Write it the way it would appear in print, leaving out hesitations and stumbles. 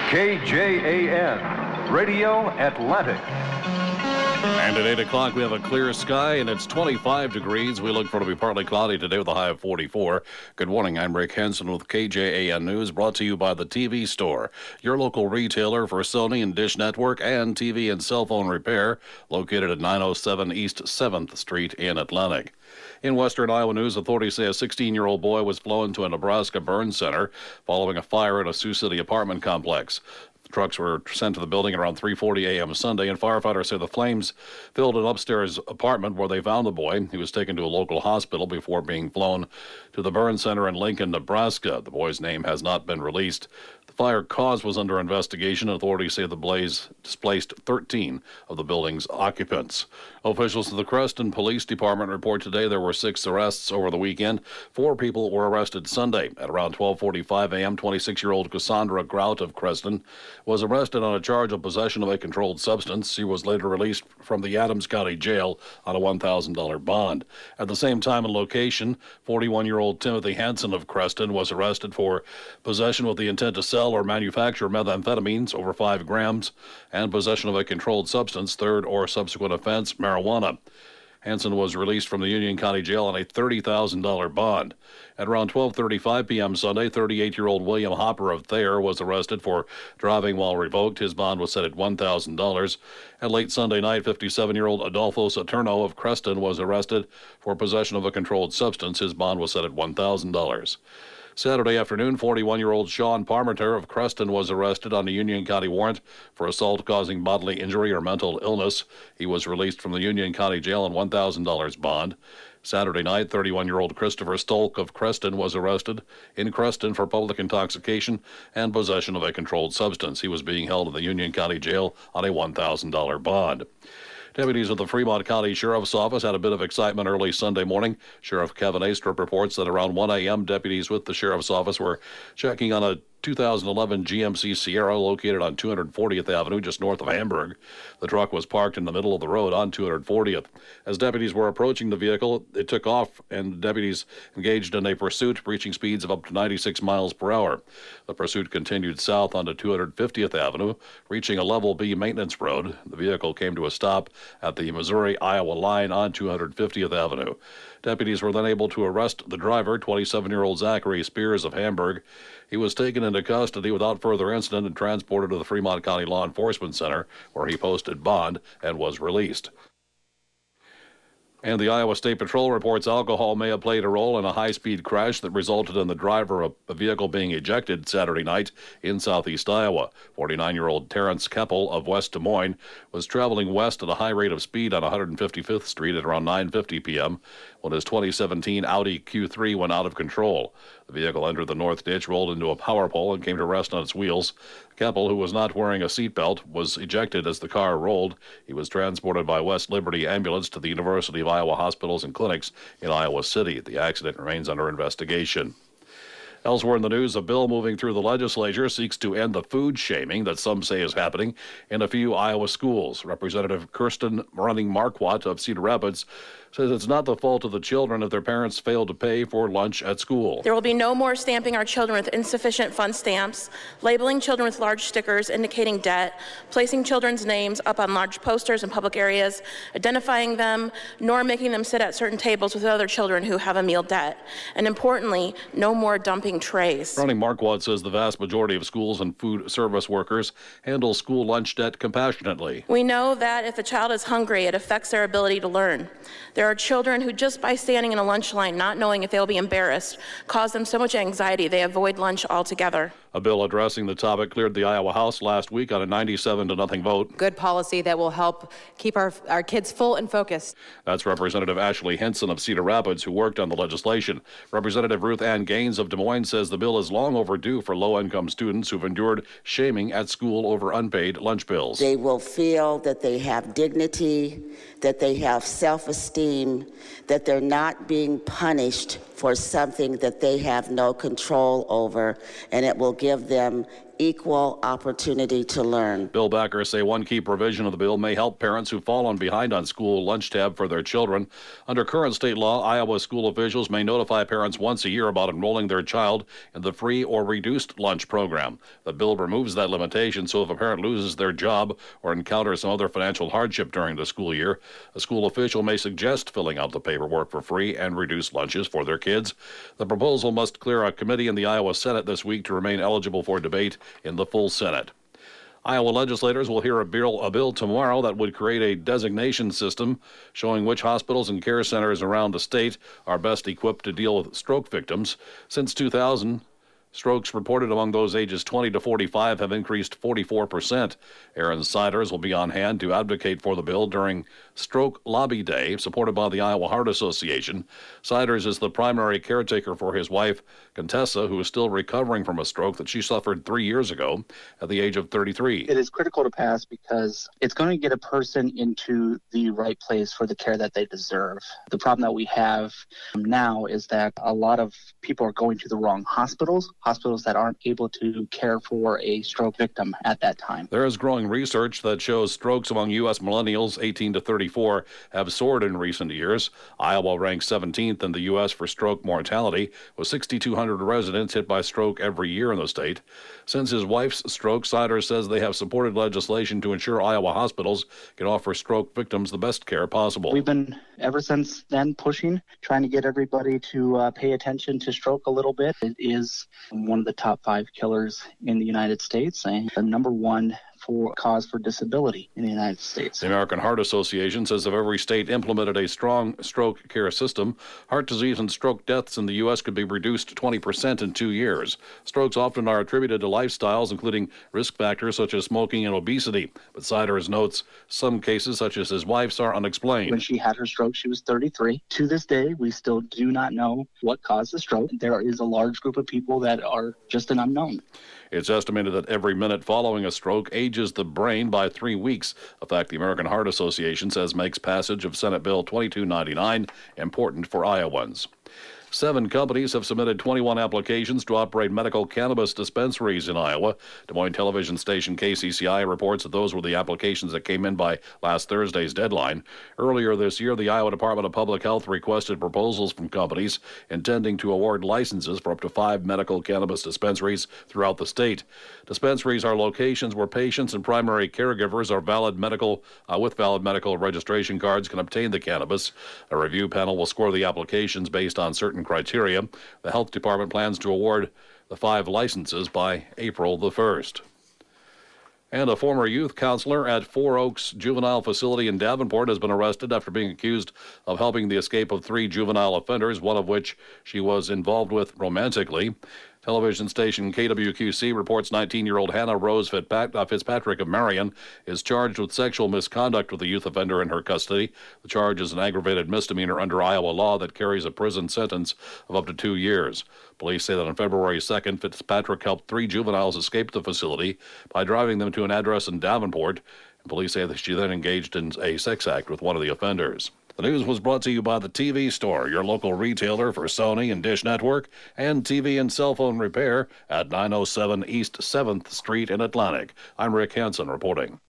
KJAN, Radio Atlantic. And at 8 o'clock, we have a clear sky, and it's 25 degrees. We look for it to be partly cloudy today with a high of 44. Good morning. I'm Rick Henson with KJAN News, brought to you by the TV Store, your local retailer for Sony and Dish Network and TV and cell phone repair, located at 907 East 7th Street in Atlantic. In western Iowa news, authorities say a 16-year-old boy was flown to a Nebraska burn center following a fire in a Sioux City apartment complex. Trucks were sent to the building at around 3:40 a.m. Sunday, and firefighters say the flames filled an upstairs apartment where they found the boy. He was taken to a local hospital before being flown to the burn center in Lincoln, Nebraska. The boy's name has not been released. The fire cause was under investigation, and authorities say the blaze displaced 13 of the building's occupants. Officials of the Creston Police Department report today there were 6 arrests over the weekend. 4 people were arrested Sunday. At around 12:45 a.m., 26-year-old Cassandra Grout of Creston was arrested on a charge of possession of a controlled substance. She was later released from the Adams County Jail on a $1,000 bond. At the same time and location, 41-year-old Timothy Hansen of Creston was arrested for possession with the intent to sell or manufacture methamphetamines over 5 grams and possession of a controlled substance, third or subsequent offense, marijuana. Hansen was released from the Union County Jail on a $30,000 bond. At around 12:35 p.m. Sunday, 38-year-old William Hopper of Thayer was arrested for driving while revoked. His bond was set at $1,000. At late Sunday night, 57-year-old Adolfo Saturno of Creston was arrested for possession of a controlled substance. His bond was set at $1,000. Saturday afternoon, 41-year-old Sean Parmenter of Creston was arrested on a Union County warrant for assault causing bodily injury or mental illness. He was released from the Union County Jail on $1,000 bond. Saturday night, 31-year-old Christopher Stolk of Creston was arrested in Creston for public intoxication and possession of a controlled substance. He was being held in the Union County Jail on a $1,000 bond. Deputies of the Fremont County Sheriff's Office had a bit of excitement early Sunday morning. Sheriff Kevin Astrup reports that around 1 a.m., deputies with the Sheriff's Office were checking on a 2011 GMC Sierra located on 240th Avenue, just north of Hamburg. The truck was parked in the middle of the road on 240th. As deputies were approaching the vehicle, it took off, and deputies engaged in a pursuit, reaching speeds of up to 96 miles per hour. The pursuit continued south onto 250th Avenue, reaching a level B maintenance road. The vehicle came to a stop at the Missouri-Iowa line on 250th Avenue. Deputies were then able to arrest the driver, 27-year-old Zachary Spears of Hamburg. He was taken into custody without further incident and transported to the Fremont County Law Enforcement Center, where he posted bond and was released. And the Iowa State Patrol reports alcohol may have played a role in a high-speed crash that resulted in the driver of a vehicle being ejected Saturday night in southeast Iowa. 49-year-old Terrence Keppel of West Des Moines was traveling west at a high rate of speed on 155th Street at around 9:50 p.m. when his 2017 Audi Q3 went out of control. The vehicle entered the north ditch, rolled into a power pole, and came to rest on its wheels. Keppel, who was not wearing a seatbelt, was ejected as the car rolled. He was transported by West Liberty Ambulance to the University of Iowa Hospitals and Clinics in Iowa City. The accident remains under investigation. Elsewhere in the news, a bill moving through the legislature seeks to end the food shaming that some say is happening in a few Iowa schools. Representative Kirsten Running-Marquardt of Cedar Rapids says it's not the fault of the children if their parents fail to pay for lunch at school. There will be no more stamping our children with insufficient fund stamps, labeling children with large stickers indicating debt, placing children's names up on large posters in public areas, identifying them, nor making them sit at certain tables with other children who have a meal debt. And importantly, no more dumping trays. Running-Marquardt says the vast majority of schools and food service workers handle school lunch debt compassionately. We know that if a child is hungry, it affects their ability to learn. There are children who, just by standing in a lunch line, not knowing if they'll be embarrassed, cause them so much anxiety they avoid lunch altogether. A bill addressing the topic cleared the Iowa House last week on a 97-0 vote. Good policy that will help keep our kids full and focused. That's Representative Ashley Henson of Cedar Rapids, who worked on the legislation. Representative Ruth Ann Gaines of Des Moines says the bill is long overdue for low-income students who've endured shaming at school over unpaid lunch bills. They will feel that they have dignity, that they have self-esteem, that they're not being punished for something that they have no control over, and it will give them equal opportunity to learn. Bill backers say one key provision of the bill may help parents who fall behind on school lunch tab for their children. Under current state law, Iowa school officials may notify parents once a year about enrolling their child in the free or reduced lunch program. The bill removes that limitation, so if a parent loses their job or encounters some other financial hardship during the school year, a school official may suggest filling out the paperwork for free and reduced lunches for their kids. The proposal must clear a committee in the Iowa Senate this week to remain eligible for debate in the full Senate. Iowa legislators will hear a bill tomorrow that would create a designation system showing which hospitals and care centers around the state are best equipped to deal with stroke victims. Since 2000, strokes reported among those ages 20 to 45 have increased 44%. Aaron Siders will be on hand to advocate for the bill during Stroke Lobby Day, supported by the Iowa Heart Association. Siders is the primary caretaker for his wife, Contessa, who is still recovering from a stroke that she suffered 3 years ago at the age of 33. It is critical to pass because it's going to get a person into the right place for the care that they deserve. The problem that we have now is that a lot of people are going to the wrong hospitals that aren't able to care for a stroke victim at that time. There is growing research that shows strokes among U.S. millennials 18 to 34 have soared in recent years. Iowa ranks 17th in the U.S. for stroke mortality, with 6,200 residents hit by stroke every year in the state. Since his wife's stroke, Siders says they have supported legislation to ensure Iowa hospitals can offer stroke victims the best care possible. We've been, ever since then, trying to get everybody to pay attention to stroke a little bit. It is one of the top 5 killers in the United States and the number 1 cause for disability in the United States. The American Heart Association says if every state implemented a strong stroke care system, heart disease and stroke deaths in the U.S. could be reduced 20% in 2 years. Strokes often are attributed to lifestyles, including risk factors such as smoking and obesity. But Siders notes some cases, such as his wife's, are unexplained. When she had her stroke, she was 33. To this day, we still do not know what caused the stroke. There is a large group of people that are just an unknown. It's estimated that every minute following a stroke ages the brain by 3 weeks, a fact the American Heart Association says makes passage of Senate Bill 2299 important for Iowans. 7 companies have submitted 21 applications to operate medical cannabis dispensaries in Iowa. Des Moines television station KCCI reports that those were the applications that came in by last Thursday's deadline. Earlier this year, the Iowa Department of Public Health requested proposals from companies intending to award licenses for up to 5 medical cannabis dispensaries throughout the state. Dispensaries are locations where patients and primary caregivers are with valid medical registration cards can obtain the cannabis. A review panel will score the applications based on certain criteria. The health department plans to award the 5 licenses by April the 1st. And a former youth counselor at Four Oaks Juvenile Facility in Davenport has been arrested after being accused of helping the escape of 3 juvenile offenders, one of which she was involved with romantically. Television station KWQC reports 19-year-old Hannah Rose Fitzpatrick of Marion is charged with sexual misconduct with the youth offender in her custody. The charge is an aggravated misdemeanor under Iowa law that carries a prison sentence of up to 2 years. Police say that on February 2nd, Fitzpatrick helped 3 juveniles escape the facility by driving them to an address in Davenport. And police say that she then engaged in a sex act with one of the offenders. The news was brought to you by the TV Store, your local retailer for Sony and Dish Network, and TV and cell phone repair at 907 East 7th Street in Atlantic. I'm Rick Hansen reporting.